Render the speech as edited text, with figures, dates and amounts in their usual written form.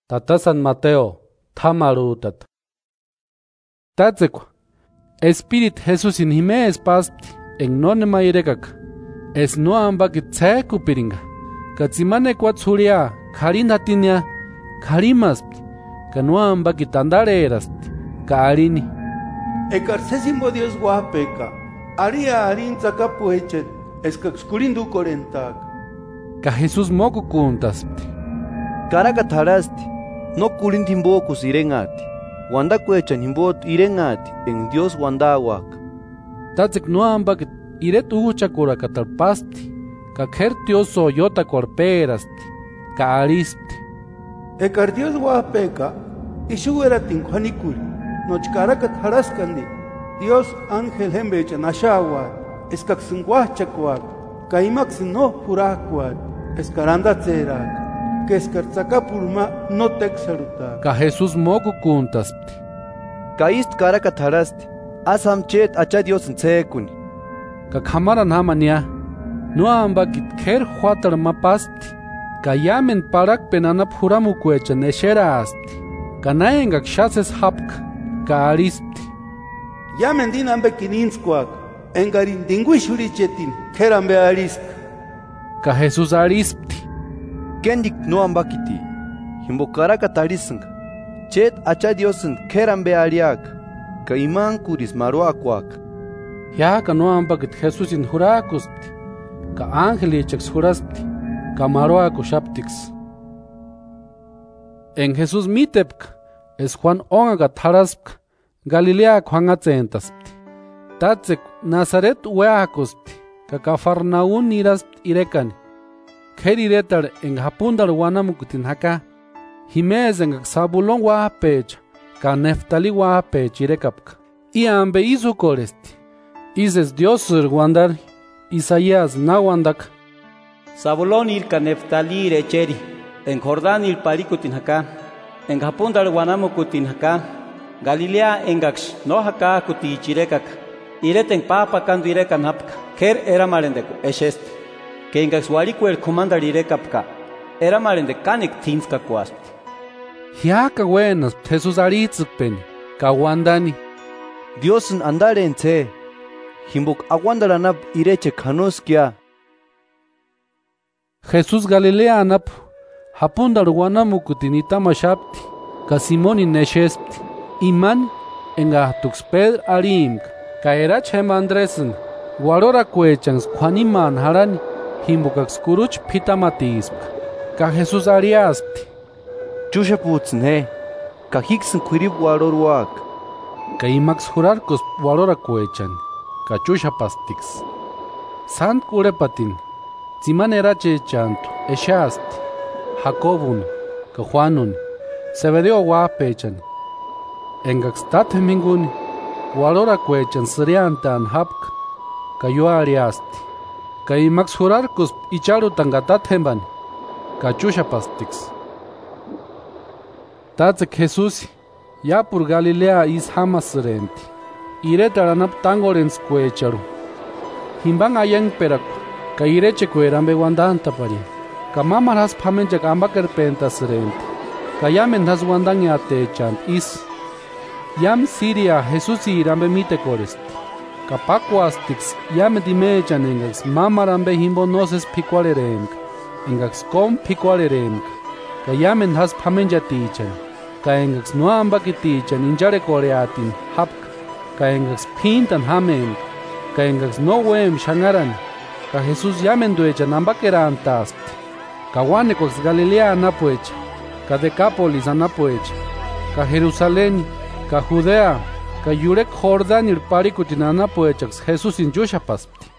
Tata San Mateo, Tamarutat. Tatsekwa, Espíritu Jesús in Jiménez pasti, en none mairekak, es no ambakit tseku piringa, katsimane kwatsuria, karindatinia, karimaspti, ka no ambakit andareerasti, ka arini. Ekarcesimbo Dios guapeca, aria arin tzakapuechet, escaxcurindu corentac. Ka Jesús moku kuntaspti. Caracatharasti, no culintimbokus irengati, wandacuechan himbot irengati, en Dios wandawak. Tatsek no ambakit iret uhuchakura katalpasti, ka kertioso yota corperasti, ka arispti. Ekar Dios guapeca, ishueratin juanicuri, nochcaracatharascandi, Dios ángel hembecha nashawa, escaxunguachacuac, caimax no juracuat, escarandatzerak. Que escarzacapurma no texaruta. Ka Jesús moku kuntaspti. Kaist caracatharasti, asam chet acha Dios ntsekuni. Ka kamaran hamania, no ambakit ker huatar mapasti, ka yamen parak penanap huramukuecha neshera asti, ka naengak shases hapka, ka arispti. Yamen din ambekininskwaak, engarin dinguishurichetin, kerambe arisk. Ka Jesús arispti. Kendik no ambakiti, himbo caracatarisnga, chet acha Diosen kerambe ariak, ka iman kuris maruakuak. Ya ka no ambakit Jesús in jurakuspti, ka angelicheks juraspti, ka maruakushaptix. En Jesús mitepka, es Juan onga taraspka, Galilea Juan atzentaspti. Tatsek Nazaret ueakuspti, ka Cafarnaún iraspti irekani. Keriretar en Japundar wanamukutin haka, Jiménez en Zabulón wapecha, ka Neftali wapecha irekapka. Y ambe isu koresti, ises Dios wandar, Isaías na wandak. Zabulón il ka Neftali irecheri, en Jordán il parikutin haka, en Japundar wanamukutin haka, Galilea en Gax no haka kuti chirekak, ireten papa kandu irekan hapka, ker era marendeku, eshesti. Que en Gaxuarico el comandar irekapka, era maren de canek tinska kuaspti. Hiaka buenas, Jesús aritzukpeni, ka wandani. Diosen andare en tse, himbuk aguandaranap ireche kanoskia. Jesús Galilea anap, Japundar wanamukutin itamashapti, ka Simoni neshespti, iman en Gahtuxped arimk, ka erach hemandresen, guarora cuechans Juaniman harani. Himbukax kuruch pitamatispa, ka Jesús ariaspti. Chushaputzen he, ka hiksen kurib waroruak. Ka imax jurarcos warora cuechan, ka chushapastix. Sant kurepatin, zimanera chechanto, eshasti, Jacobun, ka Juanun, Zebedeo wapechan. Engaxtate minguni, warora cuechan seriantan hapk, ka yo ariasti. Ka imax jurarcos icharu tangatathenban, ka chushapastix. Tatsek Jesús, ya por Galilea is hamasrenti, iretaranap tangorens cuecharu. Himban ayang peraku, ka ireche cuerambe wandanta pari, ka mamaras pamenjak ambaker pentasrenti, ka yamen has wandang yatechant is. Yam Siria Jesús irambe mite coresti. Capacuastix yame dimechan engax mamarambe himbo noses picualereng, engax com picualereng, ka yamen has pamenjatichan, ka engax no ambakitichan injare coreatin, hapk, ka engax pintan hameng, ka engax no wem shangaran, ka Jesús yamen duechan ambakeran tasti, ka wanecox Galilea anapuecha, ka Decápolis anapuecha, ka Jerusalén, ka Judea, ka yurek Jordán il parikutinana poechax Jesús in Yushapaspti.